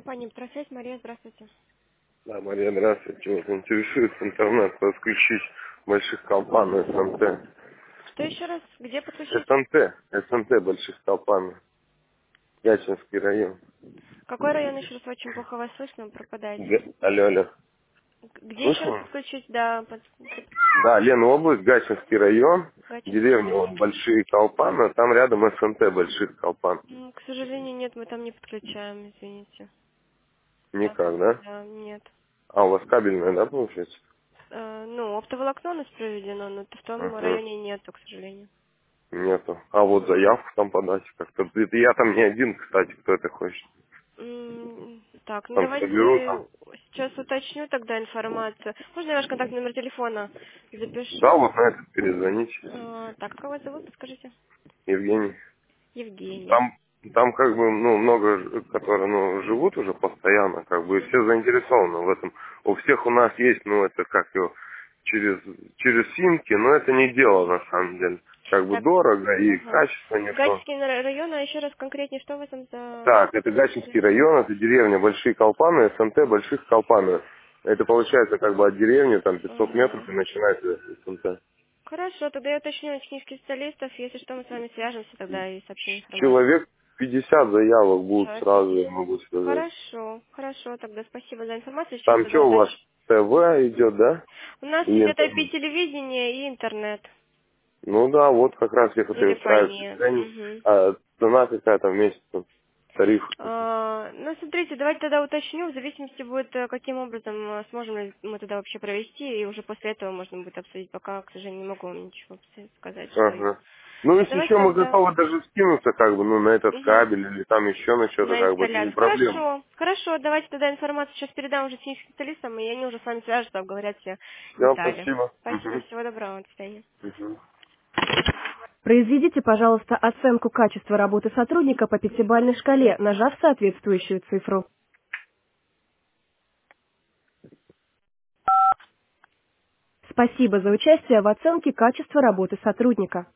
Компания «Петросвязь». Мария, здравствуйте. Да, Мария, здравствуйте. Вот интересует интернет подключить больших компаний СНТ. Что еще раз? Где подключить? СНТ больших компаний. Ячинский район. Какой район? Еще раз очень плохо вас слышно, пропадаете. Алло, алло. Где еще раз Слышно? подключить? Да, Да, Ленобласть, Гатчинский район. Гатчинский. Деревня, вот, Большие Колпаны. Там рядом СНТ Больших Колпан. К сожалению, нет, мы там не подключаем, извините. Там, Никак, да? да, нет. А, у вас кабельная, да, получается? Ну, оптоволокно у нас проведено, но в том Угу. районе нету, к сожалению. Нету. А вот заявку там подать как-то. Это я там не один, кстати, кто это хочет. Так, ну Там соберу там. давайте сейчас уточню тогда информацию. Можно я ваш контактный номер телефона Да, запишу? вот на этот перезвоните. Так, как вас зовут, подскажите? Евгений. Евгений. Там как бы, ну, много, которые, ну, живут уже постоянно, как бы, и все заинтересованы в этом. У всех у нас есть, ну, это как его, через симки, но это не дело на самом деле. Как бы Так, дорого и ага. качество не то. Гатчинский район, а еще раз конкретнее, что вы там за... Так, это Гатчинский район, это деревня Большие Колпаны, СНТ Больших Колпаны. Это получается как бы от деревни, там 500 метров Ага. и начинается СНТ. Хорошо, тогда я уточню у технических специалистов, если что, мы с вами свяжемся тогда и сообщим информацию. Человек 50 заявок будут Человек сразу, я 50. могу сказать. Хорошо, хорошо, тогда спасибо за информацию, сейчас Там тогда что у вас, уточню. ТВ идет, да? У нас Или идет интернет? IP-телевидение и интернет. Ну да, вот как раз всех это устраивает. Телефония. Угу. А цена какая-то в месяц, там, тариф. Ну, смотрите, давайте тогда уточню, в зависимости будет, каким образом сможем ли мы тогда вообще провести, и уже после этого можно будет обсудить. Пока, к сожалению, не могу вам ничего сказать свое. Ага. Ну, если Давайте еще мы тогда готовы даже скинуться, как бы, ну, на этот мгм, кабель или там еще на что-то, на как бы, это не инсталляцию. проблема. Хорошо, хорошо, давайте тогда информацию сейчас передам уже техническим специалистам, и они уже с вами свяжутся, обговорят все Все, детали. спасибо. Спасибо, всего доброго, до свидания. Мгм. Произведите, пожалуйста, оценку качества работы сотрудника по пятибалльной шкале, нажав соответствующую цифру. Спасибо за участие в оценке качества работы сотрудника.